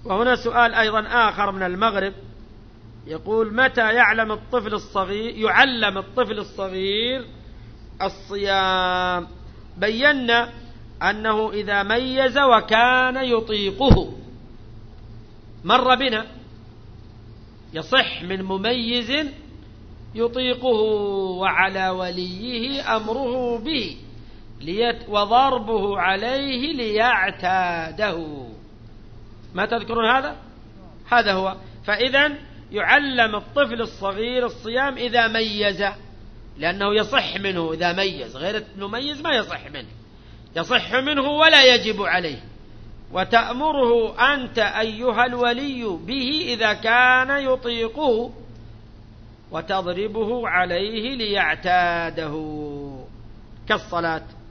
وهنا سؤال أيضا آخر من المغرب، يقول: متى يعلم يعلم الطفل الصغير الصيام؟ بينا أنه إذا ميز وكان يطيقه. مر بنا يصح من مميز يطيقه، وعلى وليه أمره به وضربه عليه ليعتاده. ما تذكرون هذا؟ هذا هو. فإذا يعلم الطفل الصغير الصيام إذا ميز، لأنه يصح منه إذا ميز. غير المميز ما يصح منه، يصح منه ولا يجب عليه. وتأمره أنت أيها الولي به إذا كان يطيقه، وتضربه عليه ليعتاده، كالصلاة.